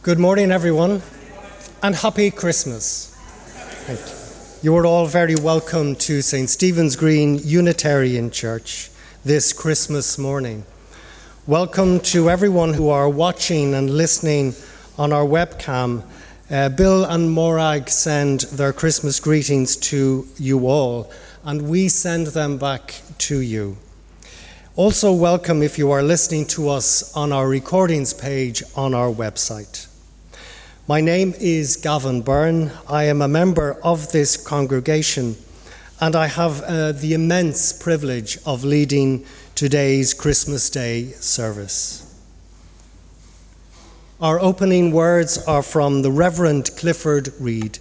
Good morning, everyone, and happy Christmas. Thank you. You are all very welcome to St. Stephen's Green Unitarian Church this Christmas morning. Welcome to everyone who are watching and listening on our webcam. Bill and Morag send their Christmas greetings to you all, and we send them back to you. Also welcome if you are listening to us on our recordings page on our website. My name is Gavin Byrne. I am a member of this congregation, and I have the immense privilege of leading today's Christmas Day service. Our opening words are from the Reverend Clifford Reid.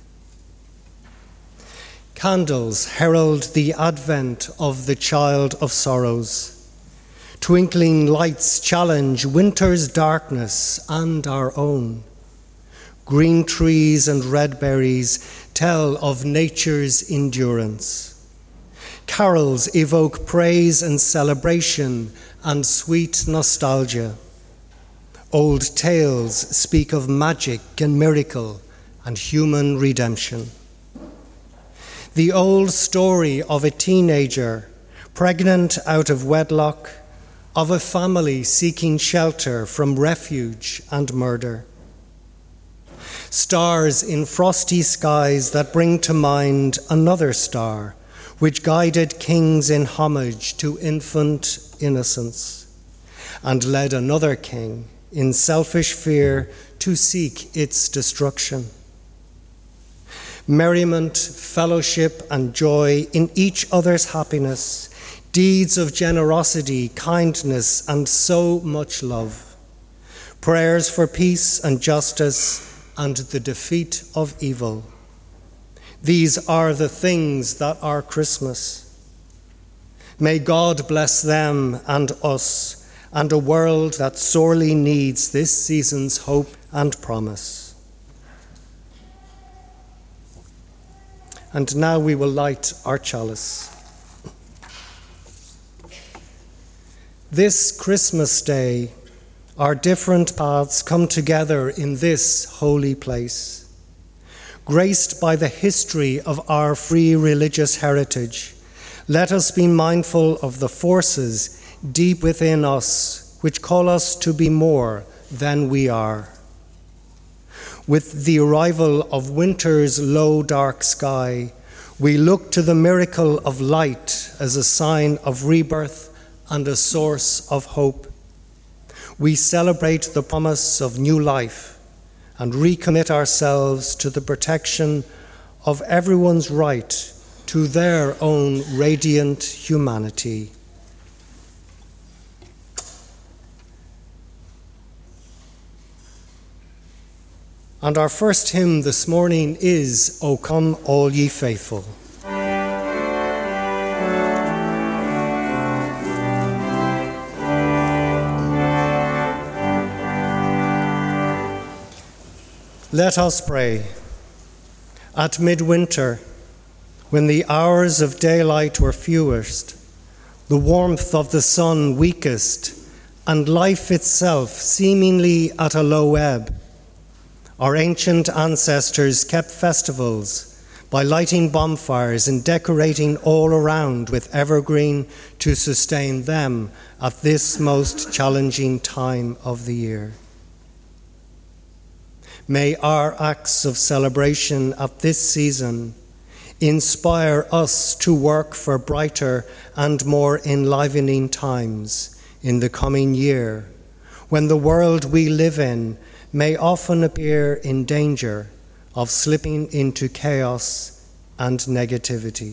Candles herald the advent of the child of sorrows. Twinkling lights challenge winter's darkness and our own. Green trees and red berries tell of nature's endurance. Carols evoke praise and celebration and sweet nostalgia. Old tales speak of magic and miracle and human redemption. The old story of a teenager pregnant out of wedlock, of a family seeking shelter from refuge and murder. Stars in frosty skies that bring to mind another star, which guided kings in homage to infant innocence, and led another king in selfish fear to seek its destruction. Merriment, fellowship, and joy in each other's happiness, deeds of generosity, kindness, and so much love. Prayers for peace and justice and the defeat of evil. These are the things that are Christmas. May God bless them and us, and a world that sorely needs this season's hope and promise. And now we will light our chalice. This Christmas Day, our different paths come together in this holy place. Graced by the history of our free religious heritage, let us be mindful of the forces deep within us which call us to be more than we are. With the arrival of winter's low, dark sky, we look to the miracle of light as a sign of rebirth and a source of hope. We celebrate the promise of new life and recommit ourselves to the protection of everyone's right to their own radiant humanity. And our first hymn this morning is O Come All Ye Faithful. Let us pray. At midwinter, when the hours of daylight were fewest, the warmth of the sun weakest, and life itself seemingly at a low ebb, our ancient ancestors kept festivals by lighting bonfires and decorating all around with evergreen to sustain them at this most challenging time of the year. May our acts of celebration at this season inspire us to work for brighter and more enlivening times in the coming year, when the world we live in may often appear in danger of slipping into chaos and negativity.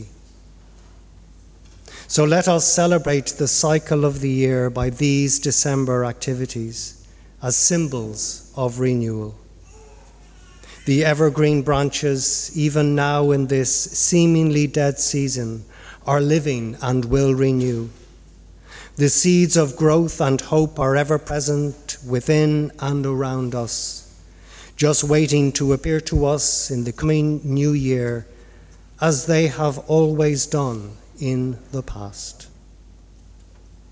So let us celebrate the cycle of the year by these December activities as symbols of renewal. The evergreen branches, even now in this seemingly dead season, are living and will renew. The seeds of growth and hope are ever present within and around us, just waiting to appear to us in the coming new year, as they have always done in the past.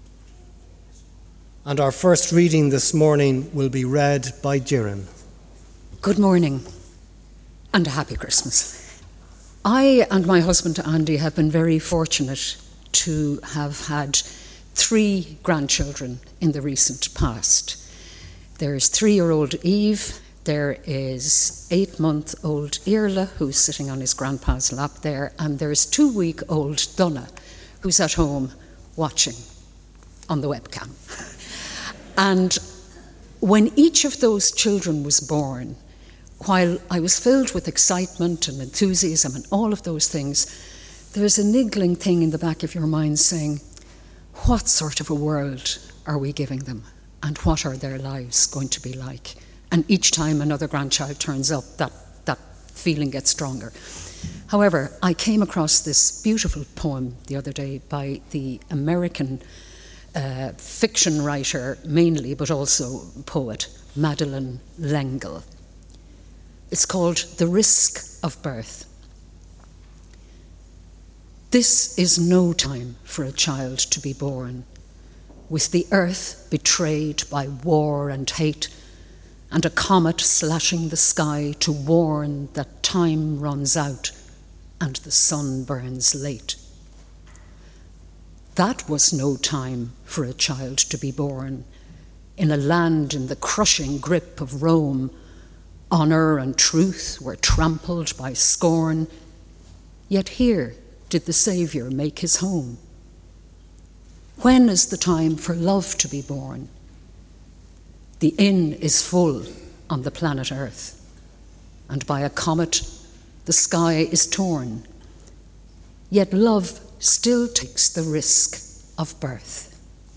And our first reading this morning will be read by Jiren. Good morning and a happy Christmas. I and my husband Andy have been very fortunate to have had 3 grandchildren in the recent past. There's 3-year-old Eve, there is 8-month-old Irla, who's sitting on his grandpa's lap there, and there's 2-week-old Donna, who's at home watching on the webcam. And when each of those children was born, while I was filled with excitement and enthusiasm and all of those things, there's a niggling thing in the back of your mind saying, what sort of a world are we giving them? And what are their lives going to be like? And each time another grandchild turns up, that feeling gets stronger. However, I came across this beautiful poem the other day by the American fiction writer mainly, but also poet, Madeleine L'Engle. It's called The Risk of Birth. This is no time for a child to be born, with the earth betrayed by war and hate, and a comet slashing the sky to warn that time runs out and the sun burns late. That was no time for a child to be born, in a land in the crushing grip of Rome. Honour and truth were trampled by scorn, yet here did the Saviour make his home. When is the time for love to be born? The inn is full on the planet Earth, and by a comet the sky is torn. Yet love still takes the risk of birth.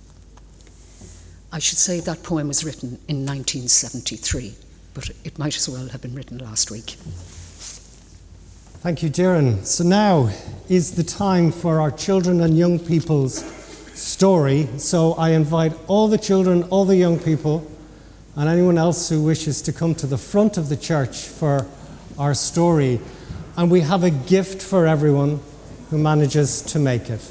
I should say that poem was written in 1973, but it might as well have been written last week. Thank you, Darren. So now is the time for our children and young people's story. So I invite all the children, all the young people, and anyone else who wishes to come to the front of the church for our story. And we have a gift for everyone who manages to make it.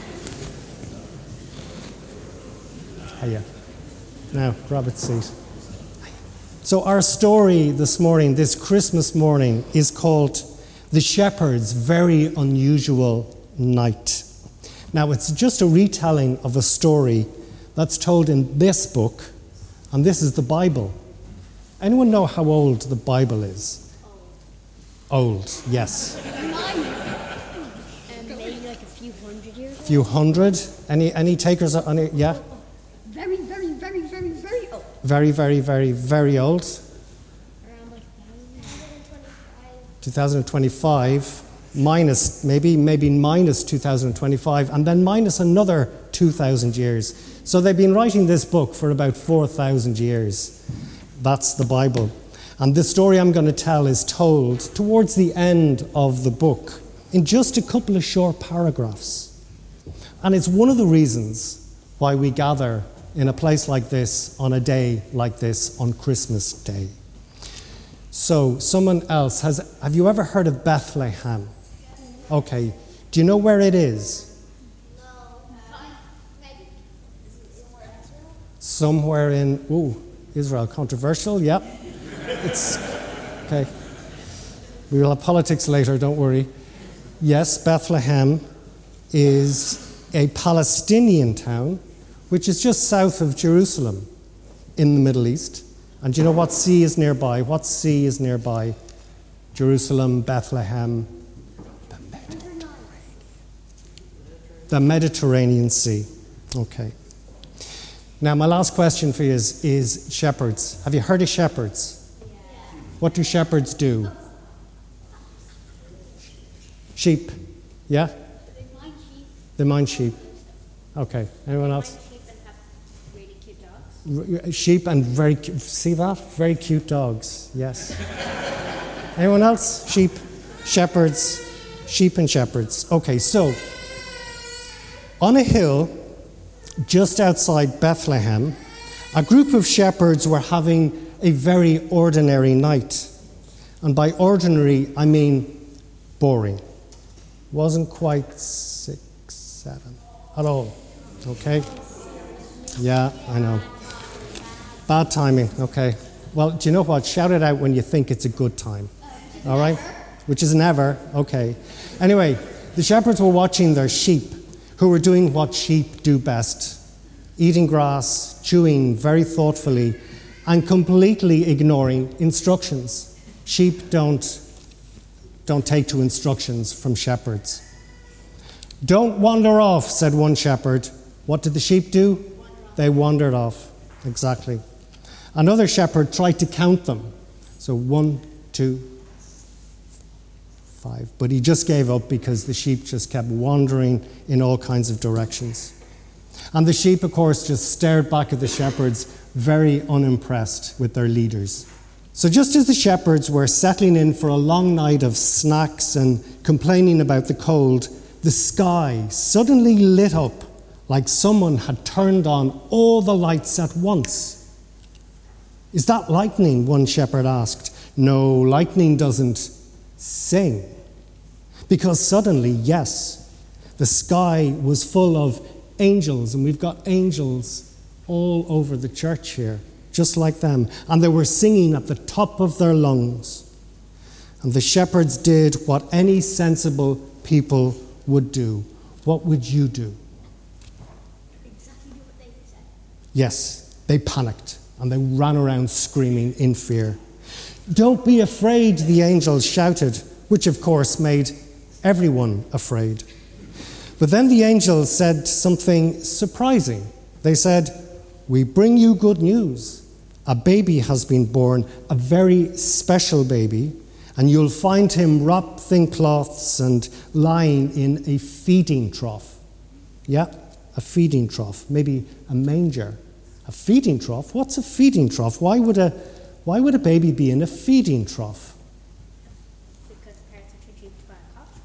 Hiya. Now, grab a seat. So our story this morning, this Christmas morning, is called The Shepherd's Very Unusual Night. Now, it's just a retelling of a story that's told in this book, and this is the Bible. Anyone know how old the Bible is? Old, yes. Maybe like a few hundred years old. Few hundred? Any takers on it? Yeah? Very, very, very, very, very old. Very, very, very, very old. Around like 2025, minus, maybe minus 2025, and then minus another 2,000 years. So they've been writing this book for about 4,000 years. That's the Bible. And the story I'm going to tell is told towards the end of the book in just a couple of short paragraphs. And it's one of the reasons why we gather in a place like this on a day like this on Christmas Day. So, someone else, have you ever heard of Bethlehem? Okay. Do you know where it is? No. Maybe. Somewhere in, Israel. Controversial? Yep. It's, okay. We will have politics later, don't worry. Yes, Bethlehem is a Palestinian town, which is just south of Jerusalem in the Middle East. And do you know what sea is nearby? What sea is nearby? Jerusalem, Bethlehem, the Mediterranean Sea. Okay. Now, my last question for you is shepherds. Have you heard of shepherds? Yeah. What do shepherds do? Sheep. Yeah? They mind sheep. They mind sheep. Okay. Anyone else? Sheep and have really cute dogs. Sheep and very cute. See that? Very cute dogs. Yes. Anyone else? Sheep, shepherds, sheep and shepherds. Okay, so on a hill just outside Bethlehem, a group of shepherds were having a very ordinary night. And by ordinary, I mean boring. Wasn't quite 6, 7 at all. Okay? Yeah, I know. Bad timing. Okay. Well, do you know what? Shout it out when you think it's a good time. All right? Which is never. Okay. Anyway, the shepherds were watching their sheep, who were doing what sheep do best, eating grass, chewing very thoughtfully, and completely ignoring instructions. Sheep don't take to instructions from shepherds. "Don't wander off," said one shepherd. What did the sheep do? They wandered off. Exactly. Another shepherd tried to count them. So 1, 2, 5. But he just gave up because the sheep just kept wandering in all kinds of directions. And the sheep, of course, just stared back at the shepherds, very unimpressed with their leaders. So just as the shepherds were settling in for a long night of snacks and complaining about the cold, the sky suddenly lit up like someone had turned on all the lights at once. "Is that lightning?" one shepherd asked. "No, lightning doesn't sing." Because suddenly, yes, the sky was full of angels, and we've got angels all over the church here, just like them, and they were singing at the top of their lungs. And the shepherds did what any sensible people would do. What would you do? Exactly what they said. Yes, they panicked and they ran around screaming in fear. "Don't be afraid," the angels shouted, which of course made everyone afraid. But then the angels said something surprising. They said, "We bring you good news. A baby has been born, a very special baby, and you'll find him wrapped in cloths and lying in a feeding trough." Yeah, a feeding trough, maybe a manger. A feeding trough? What's a feeding trough? Why would a baby be in a feeding trough? Because parents are too cheap to buy a cot.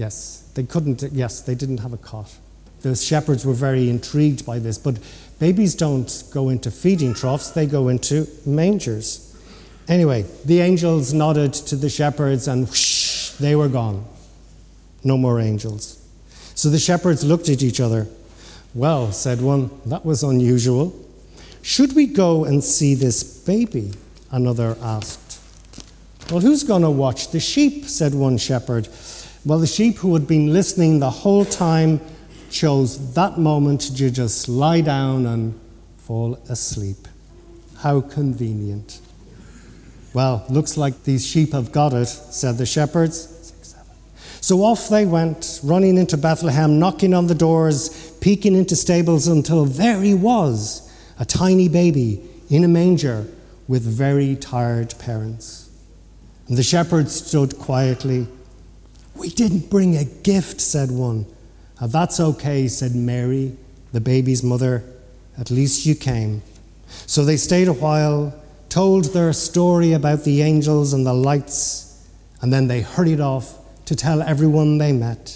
Yes, they didn't have a cot. The shepherds were very intrigued by this, but babies don't go into feeding troughs, they go into mangers. Anyway, the angels nodded to the shepherds and whoosh, they were gone. No more angels. So the shepherds looked at each other. "Well," said one, "that was unusual. Should we go and see this baby?" another asked. "Well, who's going to watch the sheep?" said one shepherd. Well, the sheep who had been listening the whole time chose that moment to just lie down and fall asleep. How convenient. "Well, looks like these sheep have got it," said the shepherds. So off they went, running into Bethlehem, knocking on the doors, peeking into stables until there he was, a tiny baby in a manger with very tired parents. And the shepherds stood quietly. "We didn't bring a gift," said one. "That's okay," said Mary, the baby's mother. "At least you came." So they stayed a while, told their story about the angels and the lights, and then they hurried off to tell everyone they met.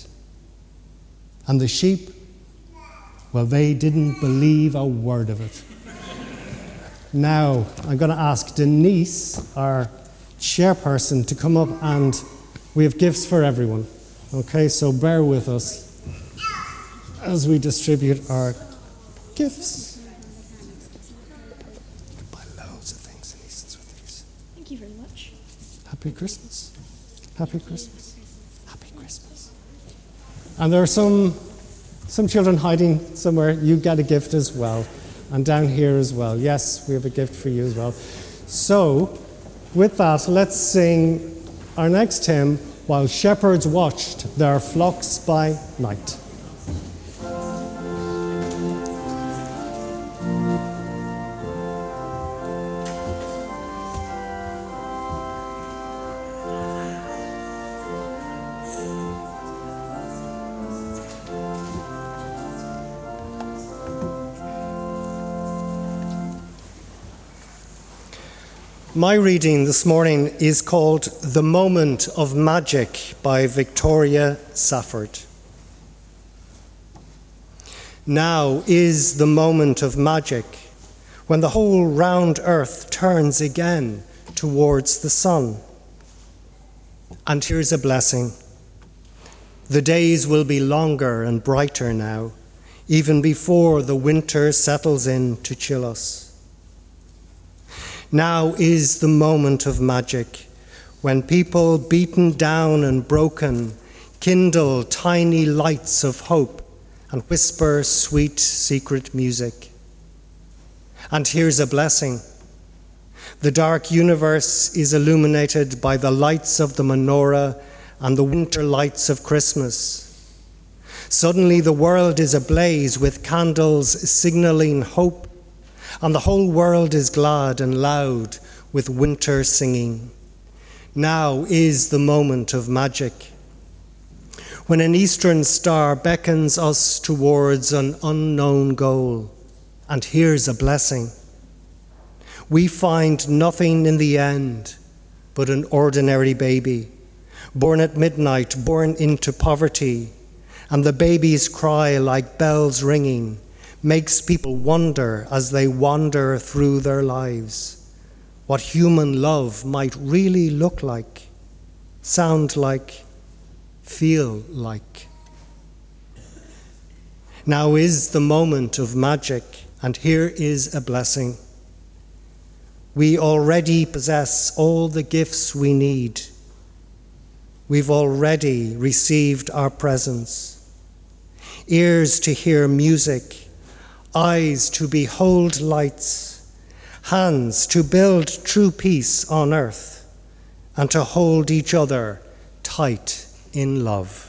And the sheep, well, they didn't believe a word of it. Now, I'm going to ask Denise, our chairperson, to come up, and we have gifts for everyone. Okay, so bear with us as we distribute our gifts. You can buy loads of things in Easton's with these. Thank you very much. Happy Christmas. Happy Christmas. Happy Christmas. And there are some children hiding somewhere. You get a gift as well. And down here as well. Yes, we have a gift for you as well. So, with that, let's sing our next hymn, "While Shepherds Watched Their Flocks by Night." My reading this morning is called "The Moment of Magic" by Victoria Safford. Now is the moment of magic, when the whole round earth turns again towards the sun. And here's a blessing. The days will be longer and brighter now, even before the winter settles in to chill us. Now is the moment of magic, when people beaten down and broken kindle tiny lights of hope and whisper sweet secret music. And here's a blessing. The dark universe is illuminated by the lights of the menorah and the winter lights of Christmas. Suddenly the world is ablaze with candles signaling hope, and the whole world is glad and loud with winter singing. Now is the moment of magic, when an eastern star beckons us towards an unknown goal. And here's a blessing. We find nothing in the end but an ordinary baby, born at midnight, born into poverty, and the baby's cry, like bells ringing, makes people wonder as they wander through their lives what human love might really look like, sound like, feel like. Now is the moment of magic, and here is a blessing. We already possess all the gifts we need. We've already received our presents. Ears to hear music, eyes to behold lights, hands to build true peace on earth, and to hold each other tight in love.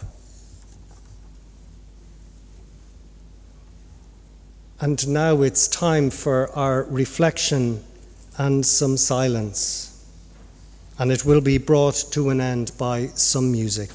And now it's time for our reflection and some silence, and it will be brought to an end by some music.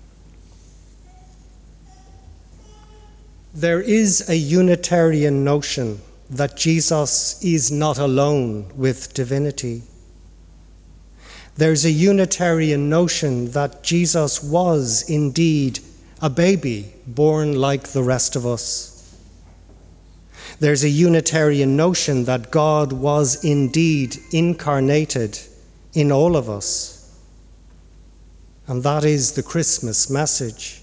There is a Unitarian notion that Jesus is not alone with divinity. There's a Unitarian notion that Jesus was indeed a baby born like the rest of us. There's a Unitarian notion that God was indeed incarnated in all of us. And that is the Christmas message.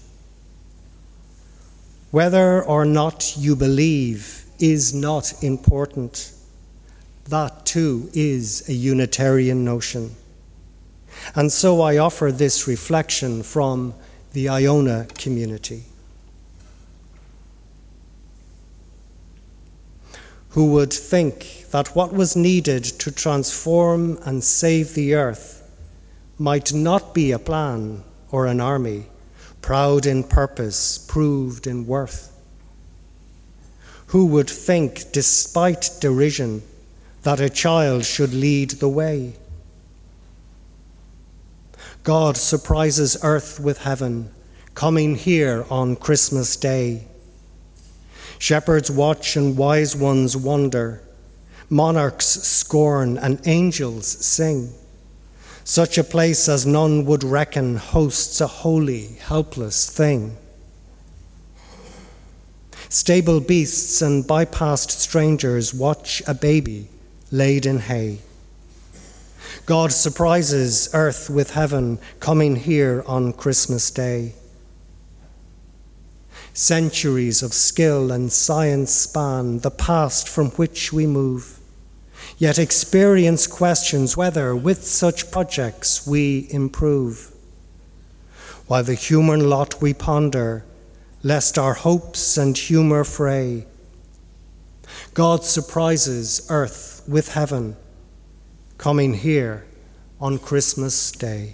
Whether or not you believe is not important. That too is a Unitarian notion. And so I offer this reflection from the Iona community. Who would think that what was needed to transform and save the earth might not be a plan or an army, proud in purpose, proved in worth? Who would think, despite derision, that a child should lead the way? God surprises earth with heaven, coming here on Christmas Day. Shepherds watch and wise ones wonder, monarchs scorn and angels sing. Such a place as none would reckon hosts a holy, helpless thing. Stable beasts and bypassed strangers watch a baby laid in hay. God surprises earth with heaven, coming here on Christmas Day. Centuries of skill and science span the past from which we move, yet experience questions whether with such projects we improve. While the human lot we ponder, lest our hopes and humour fray, God surprises earth with heaven, coming here on Christmas Day.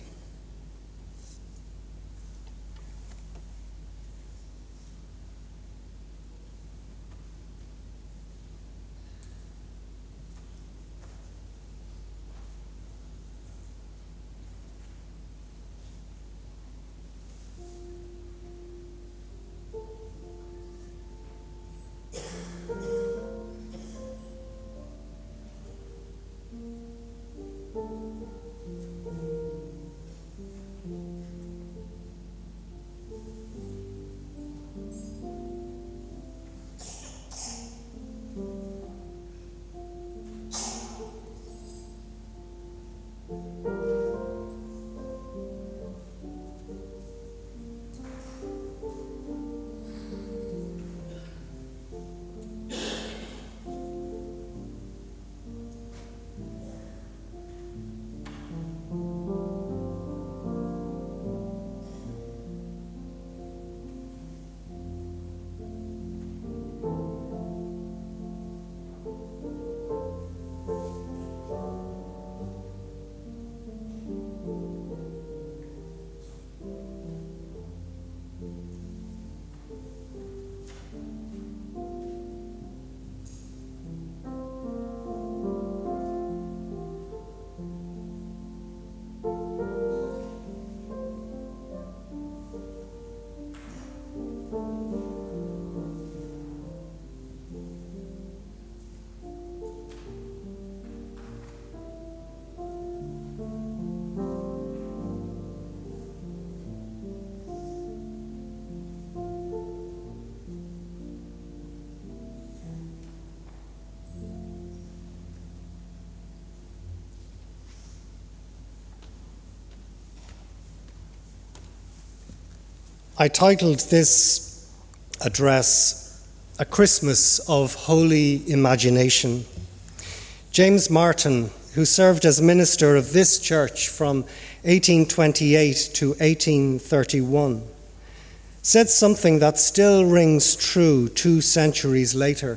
I titled this address, A Christmas of Holy Imagination. James Martin, who served as minister of this church from 1828 to 1831, said something that still rings true 2 centuries later.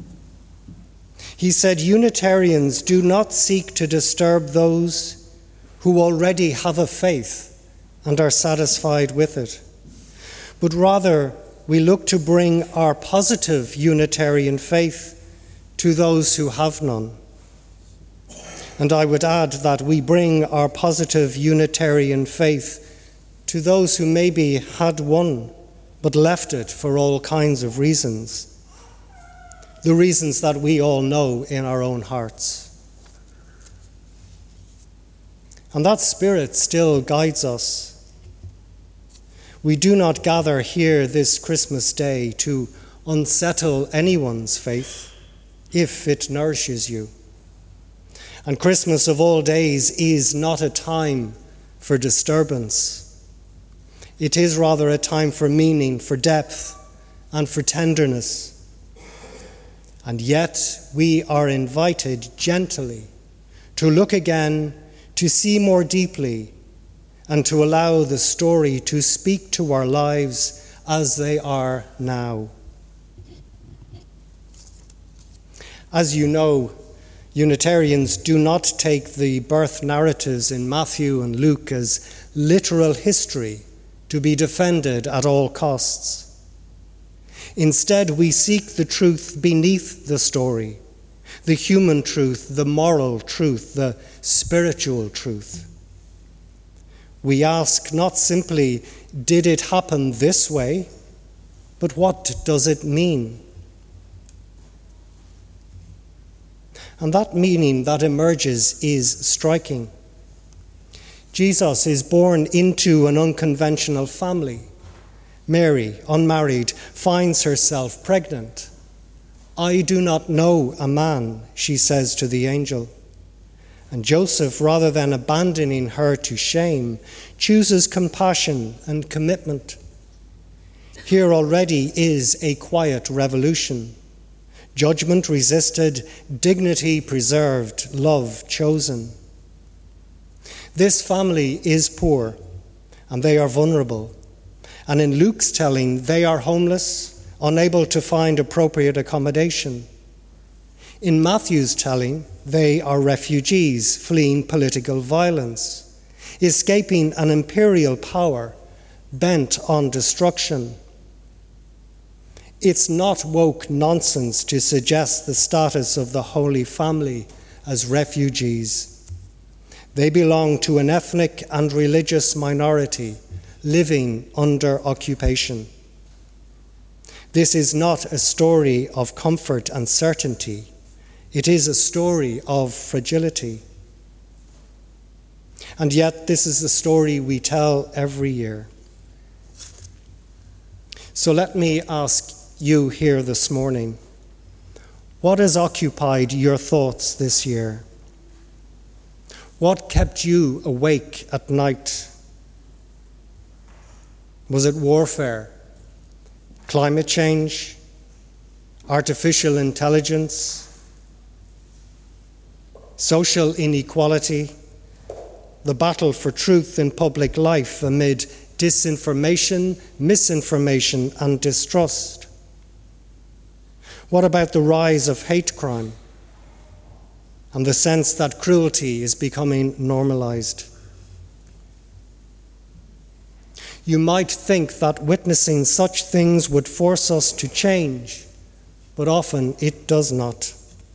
He said, Unitarians do not seek to disturb those who already have a faith and are satisfied with it, but rather we look to bring our positive Unitarian faith to those who have none. And I would add that we bring our positive Unitarian faith to those who maybe had one but left it for all kinds of reasons. The reasons that we all know in our own hearts. And that spirit still guides us. We do not gather here this Christmas day to unsettle anyone's faith if it nourishes you. And Christmas of all days is not a time for disturbance. It is rather a time for meaning, for depth, and for tenderness. And yet we are invited gently to look again, to see more deeply, and to allow the story to speak to our lives as they are now. As you know, Unitarians do not take the birth narratives in Matthew and Luke as literal history to be defended at all costs. Instead, we seek the truth beneath the story, the human truth, the moral truth, the spiritual truth. We ask not simply, did it happen this way, but what does it mean? And that meaning that emerges is striking. Jesus is born into an unconventional family. Mary, unmarried, finds herself pregnant. I do not know a man, she says to the angel. And Joseph, rather than abandoning her to shame, chooses compassion and commitment. Here already is a quiet revolution. Judgment resisted, dignity preserved, love chosen. This family is poor, and they are vulnerable. And in Luke's telling, they are homeless, unable to find appropriate accommodation. In Matthew's telling, they are refugees fleeing political violence, escaping an imperial power bent on destruction. It's not woke nonsense to suggest the status of the Holy Family as refugees. They belong to an ethnic and religious minority living under occupation. This is not a story of comfort and certainty. It is a story of fragility. And yet, this is the story we tell every year. So let me ask you here this morning, what has occupied your thoughts this year? What kept you awake at night? Was it warfare, climate change, artificial intelligence, social inequality, the battle for truth in public life amid disinformation, misinformation, and distrust? What about the rise of hate crime and the sense that cruelty is becoming normalized? You might think that witnessing such things would force us to change, but often it does not.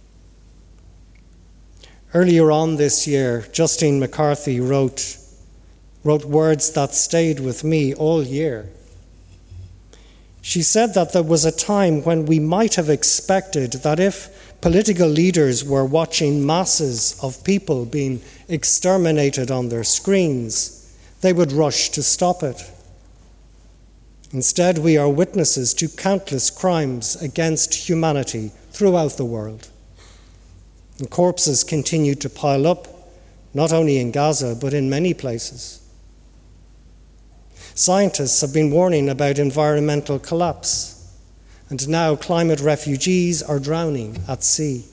Earlier on this year, Justine McCarthy wrote words that stayed with me all year. She said that there was a time when we might have expected that if political leaders were watching masses of people being exterminated on their screens, they would rush to stop it. Instead, we are witnesses to countless crimes against humanity throughout the world. And corpses continue to pile up, not only in Gaza, but in many places. Scientists have been warning about environmental collapse, and now climate refugees are drowning at sea.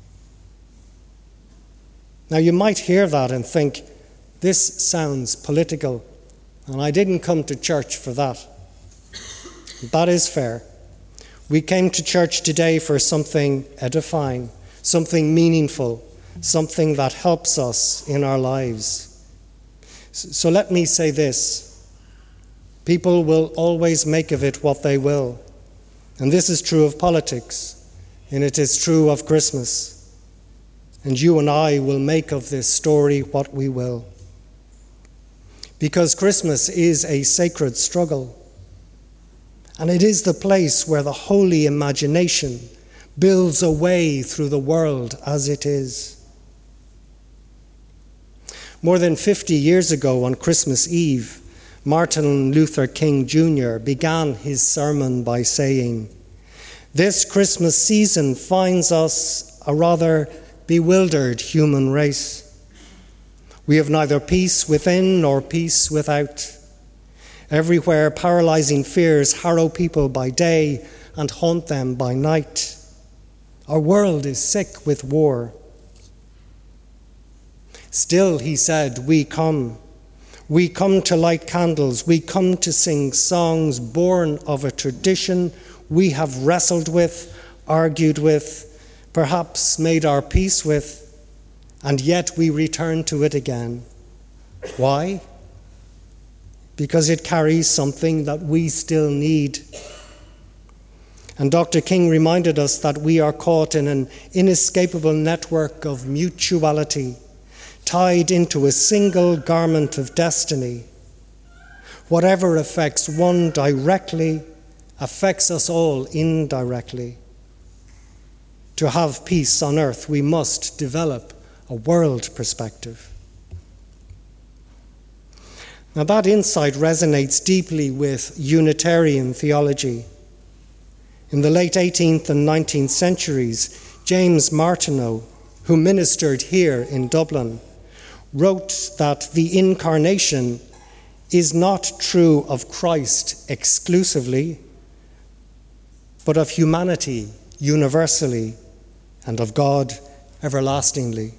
Now you might hear that and think, this sounds political, and I didn't come to church for that. That is fair. We came to church today for something edifying, something meaningful, something that helps us in our lives. So let me say this. People will always make of it what they will. And this is true of politics, and it is true of Christmas. And you and I will make of this story what we will. Because Christmas is a sacred struggle. And it is the place where the holy imagination builds a way through the world as it is. More than 50 years ago on Christmas Eve, Martin Luther King Jr. began his sermon by saying, "This Christmas season finds us a rather bewildered human race. We have neither peace within nor peace without. Everywhere paralyzing fears harrow people by day and haunt them by night. Our world is sick with war. Still," he said, we come to light candles, we come to sing songs born of a tradition we have wrestled with, argued with, perhaps made our peace with, and yet we return to it again. Why? Because it carries something that we still need. And Dr. King reminded us that we are caught in an inescapable network of mutuality, tied into a single garment of destiny. Whatever affects one directly affects us all indirectly. To have peace on earth, we must develop a world perspective. Now that insight resonates deeply with Unitarian theology. In the late 18th and 19th centuries, James Martineau, who ministered here in Dublin, wrote that the incarnation is not true of Christ exclusively, but of humanity universally and of God everlastingly.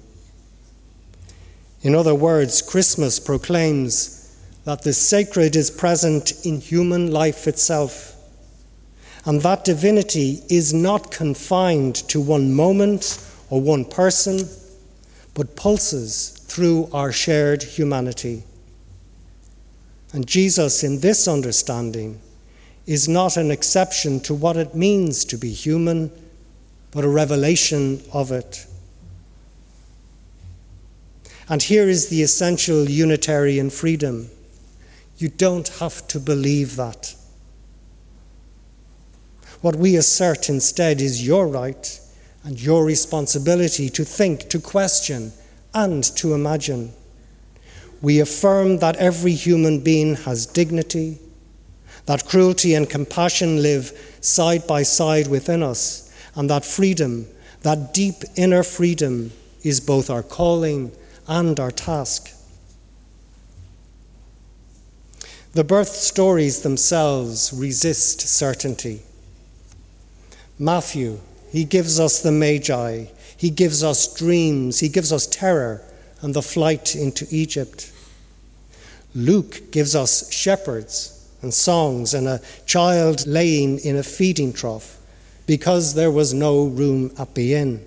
In other words, Christmas proclaims that the sacred is present in human life itself, and that divinity is not confined to one moment or one person, but pulses through our shared humanity. And Jesus, in this understanding, is not an exception to what it means to be human, but a revelation of it. And here is the essential Unitarian freedom. You don't have to believe that. What we assert instead is your right and your responsibility to think, to question, and to imagine. We affirm that every human being has dignity, that cruelty and compassion live side by side within us, and that freedom, that deep inner freedom, is both our calling and our task. The birth stories themselves resist certainty. Matthew, he gives us the Magi, he gives us dreams, he gives us terror and the flight into Egypt. Luke gives us shepherds and songs and a child laying in a feeding trough because there was no room at the inn.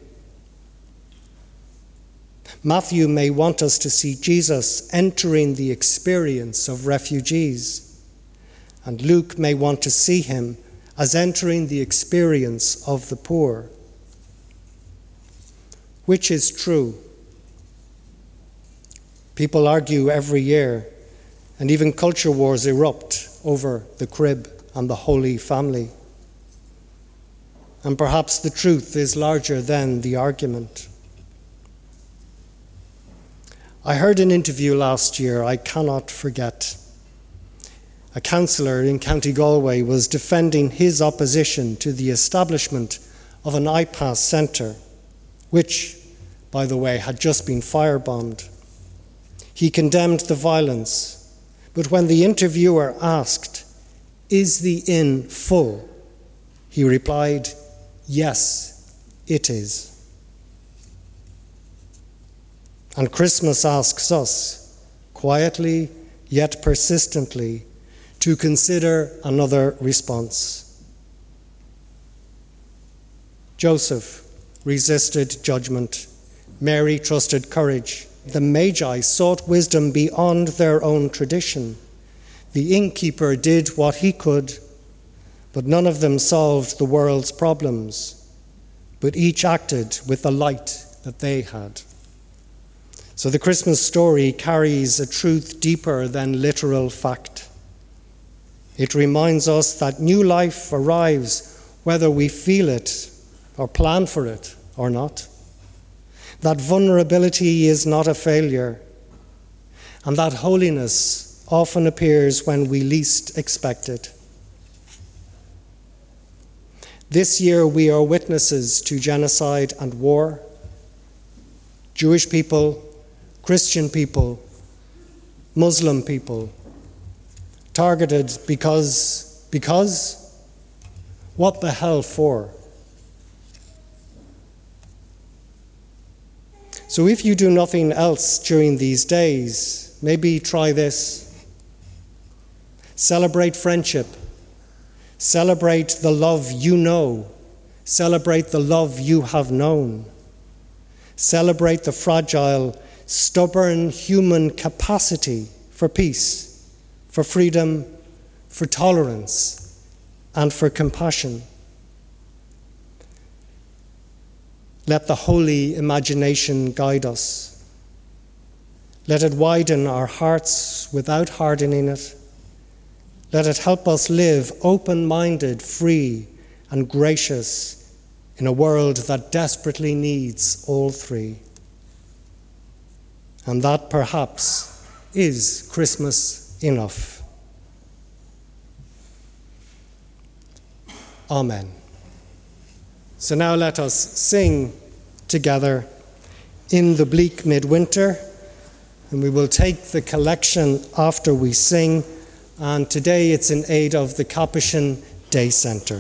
Matthew may want us to see Jesus entering the experience of refugees, and Luke may want to see him as entering the experience of the poor. Which is true? People argue every year, and even culture wars erupt over the crib and the Holy Family. And perhaps the truth is larger than the argument. I heard an interview last year I cannot forget. A councillor in County Galway was defending his opposition to the establishment of an IPAS centre, which, by the way, had just been firebombed. He condemned the violence, But when the interviewer asked, "Is the inn full?" he replied, "Yes, it is." And Christmas asks us, quietly yet persistently, to consider another response. Joseph resisted judgment. Mary trusted courage. The Magi sought wisdom beyond their own tradition. The innkeeper did what he could, but none of them solved the world's problems, but each acted with the light that they had. So the Christmas story carries a truth deeper than literal fact. It reminds us that new life arrives whether we feel it or plan for it or not. That vulnerability is not a failure, and that holiness often appears when we least expect it. This year we are witnesses to genocide and war. Jewish people, Christian people, Muslim people, targeted because what the hell for? So if you do nothing else during these days, maybe try this. Celebrate friendship. Celebrate the love you know. Celebrate the love you have known. Celebrate the fragile, stubborn human capacity for peace, for freedom, for tolerance, and for compassion. Let the holy imagination guide us. Let it widen our hearts without hardening it. Let it help us live open-minded, free, and gracious in a world that desperately needs all three. And that perhaps is Christmas enough. Amen. So now let us sing together In the Bleak Midwinter, and we will take the collection after we sing, and today it's in aid of the Capuchin Day Centre.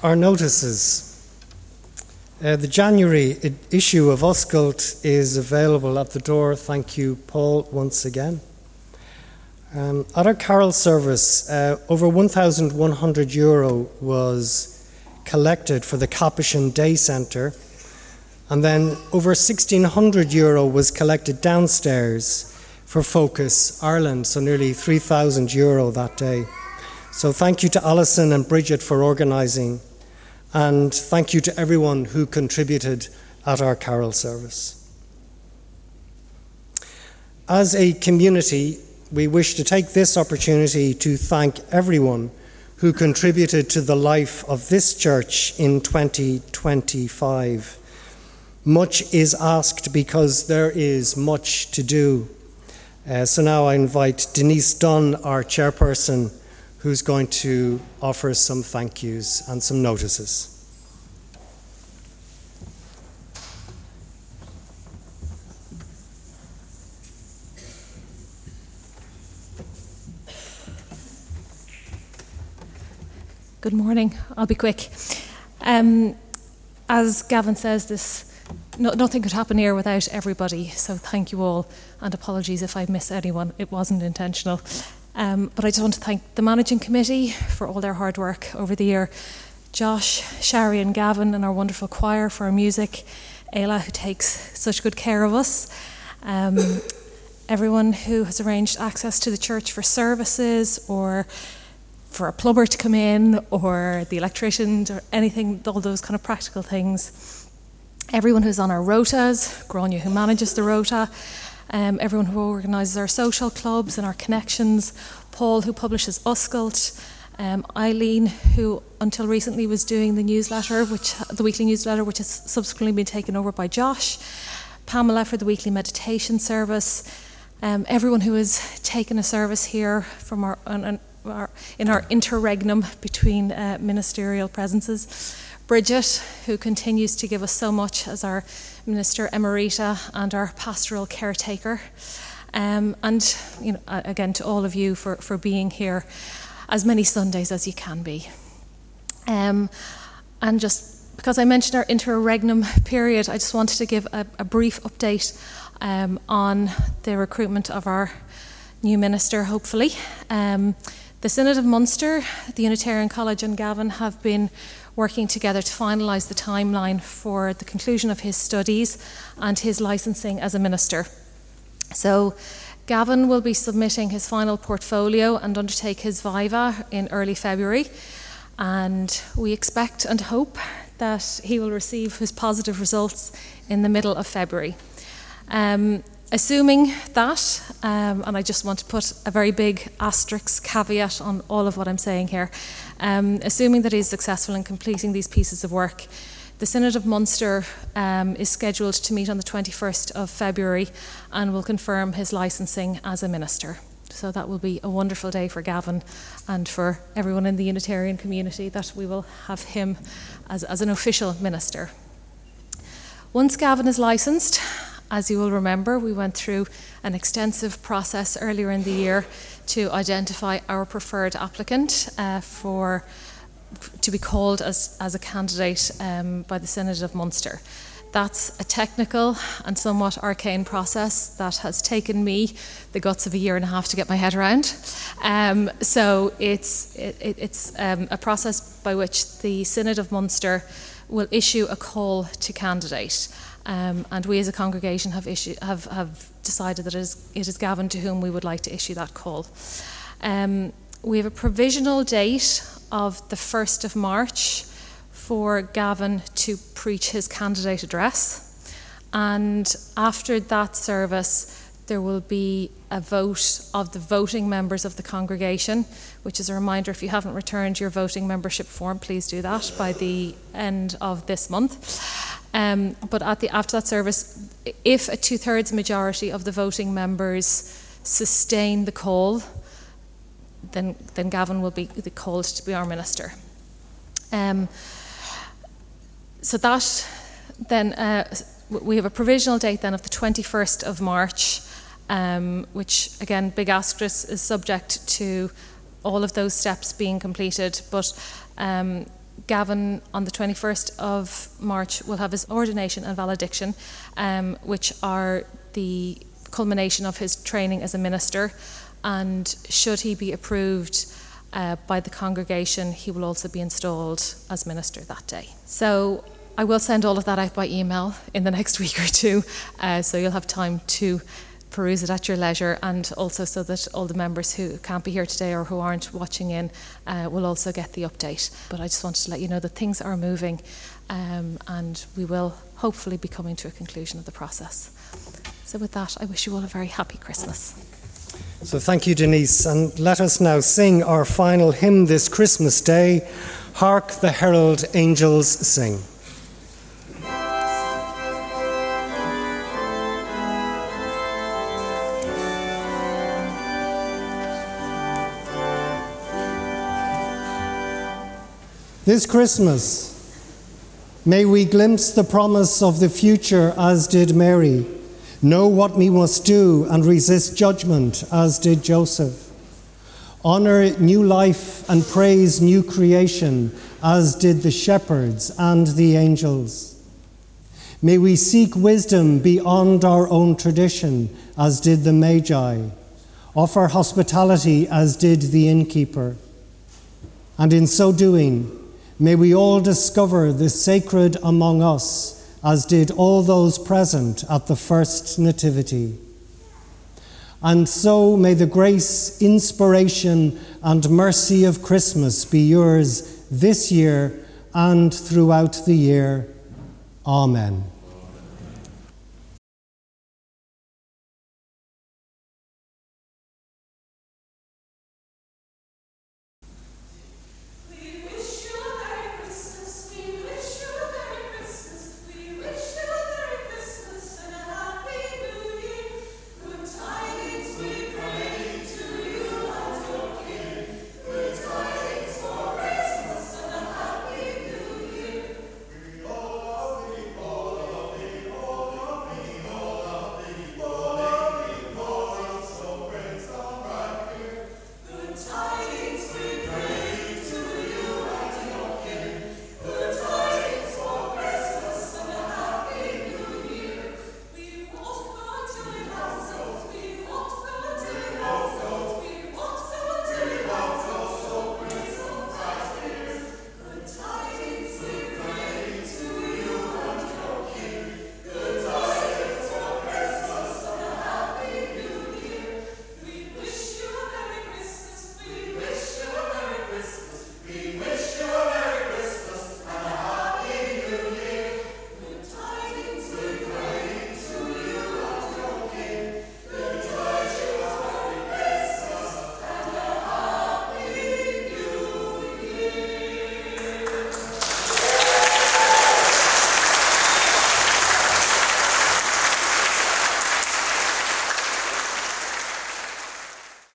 Our notices. The January issue of Oscailt is available at the door. Thank you, Paul, once again. At our carol service, over €1,100 was collected for the Capuchin Day Centre, and then over €1,600 was collected downstairs for Focus Ireland, so nearly €3,000 that day. So thank you to Alison and Bridget for organising, and thank you to everyone who contributed at our carol service. As a community, we wish to take this opportunity to thank everyone who contributed to the life of this church in 2025. Much is asked because there is much to do. So now I invite Denise Dunn, our chairperson, who's going to offer some thank yous and some notices. Good morning. I'll be quick. As Gavin says, nothing could happen here without everybody, so thank you all, and apologies if I miss anyone. It wasn't intentional. But I just want to thank the managing committee for all their hard work over the year. Josh, Shari and Gavin and our wonderful choir for our music. Ayla, who takes such good care of us. Everyone who has arranged access to the church for services, or for a plumber to come in, or the electrician, or anything, all those kind of practical things. Everyone who's on our rotas, Grania who manages the rota, everyone who organises our social clubs and our connections, Paul who publishes Oscailt, Eileen who until recently was doing the newsletter, the weekly newsletter, which has subsequently been taken over by Josh, Pamela for the weekly meditation service, everyone who has taken a service here from in our interregnum between ministerial presences. Bridget, who continues to give us so much as our Minister Emerita and our pastoral caretaker. And again, to all of you for being here as many Sundays as you can be. And just because I mentioned our interregnum period, I just wanted to give a brief update on the recruitment of our new minister, hopefully. The Synod of Munster, the Unitarian College and Gavin have been working together to finalise the timeline for the conclusion of his studies and his licensing as a minister. So Gavin will be submitting his final portfolio and undertake his viva in early February, and we expect and hope that he will receive his positive results in the middle of February. Assuming that, and I just want to put a very big asterisk caveat on all of what I'm saying here, assuming that he's successful in completing these pieces of work, the Synod of Munster is scheduled to meet on the 21st of February and will confirm his licensing as a minister. So that will be a wonderful day for Gavin and for everyone in the Unitarian community, that we will have him as an official minister. Once Gavin is licensed, as you will remember, we went through an extensive process earlier in the year to identify our preferred applicant to be called as a candidate by the Synod of Munster. That's a technical and somewhat arcane process that has taken me the guts of a year and a half to get my head around. So it's a process by which the Synod of Munster will issue a call to candidate. And we as a congregation have decided that it is Gavin to whom we would like to issue that call. We have a provisional date of the 1st of March for Gavin to preach his candidate address. And after that service, there will be a vote of the voting members of the congregation, which is a reminder, if you haven't returned your voting membership form, please do that by the end of this month. But after that service, if a 2/3 majority of the voting members sustain the call, then Gavin will be called to be our minister. So that then we have a provisional date then of the 21st of March, which again, big asterisk, is subject to all of those steps being completed. But Gavin, on the 21st of March, will have his ordination and valediction, which are the culmination of his training as a minister. And should he be approved by the congregation, he will also be installed as minister that day. So I will send all of that out by email in the next week or two, so you'll have time to peruse it at your leisure, and also so that all the members who can't be here today or who aren't watching in will also get the update. But I just wanted to let you know that things are moving, and we will hopefully be coming to a conclusion of the process. So with that, I wish you all a very happy Christmas. So thank you, Denise, and let us now sing our final hymn this Christmas Day, Hark the Herald Angels Sing. This Christmas, may we glimpse the promise of the future as did Mary, know what we must do and resist judgment as did Joseph, honour new life and praise new creation as did the shepherds and the angels. May we seek wisdom beyond our own tradition as did the Magi, offer hospitality as did the innkeeper, and in so doing, may we all discover the sacred among us, as did all those present at the first nativity. And so may the grace, inspiration, and mercy of Christmas be yours this year and throughout the year. Amen.